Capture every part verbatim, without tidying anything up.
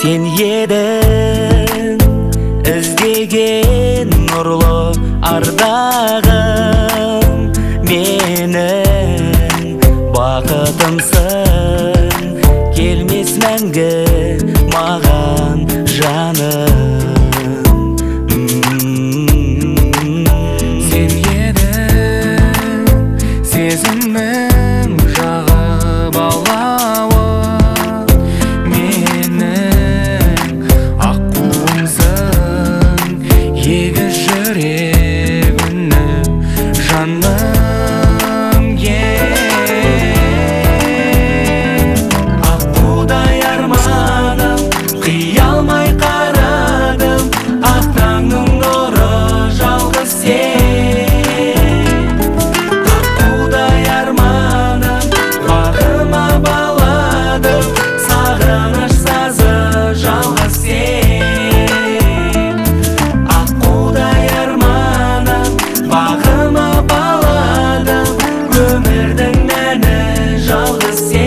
Sen едің іздеген нұрлы ардағым, менің бақытымсың, келмес мәңгі маған жаным. Sen едің сезімім жағып алауы, менің аққуымсың, егіз жүрегімнің жаным. Аққудай арманым, қия алмай қарадым, ақ таңның нұры жалғыз сен. Аққудай арманым, бағыма баладым, сағыныш сазы жалғыз сен. Аққудай арманым, бағыма баладым, өмірдің мәні жалғыз сен.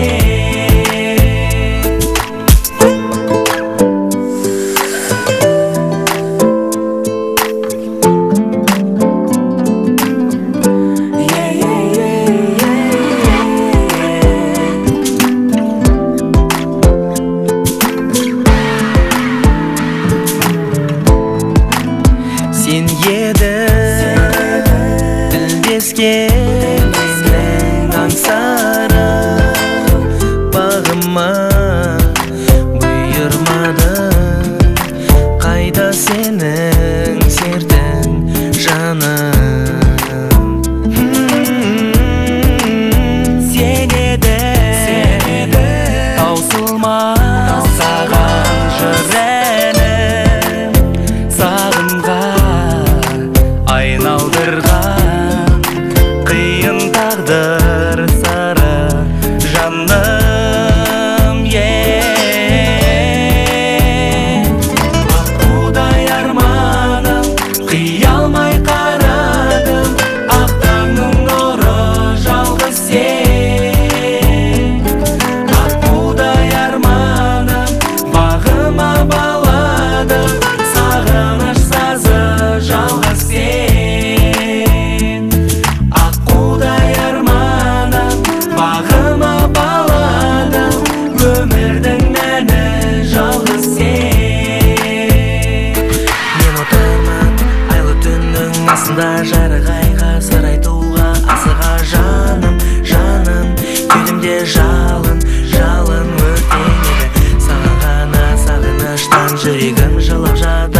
Sen едің тілдескен менің аңсарым, бағыма бұйырмадың, қайда сенің сертің жаным. Сен едің таусылмас саған жыр әнім, сағымға айналдырған қиын тағдыр сары жаным. Аққудай арманым, қия алмай қарадым, ақ таңның нұры жалғыз сен. Аққудай арманым, бағыма баладым, сағыныш сазы жалғыз сен. Аққудай арманым, бағыма баладым, өмірдің мәні жалғыз сен. Мен отырмын айлы түннің астында, жарық айға сыр айтуға асыға жаным, жаным. Кеудемде жалын, жалын өртенеді, саған ғана сағыныштан жүрегім жылап жатыр.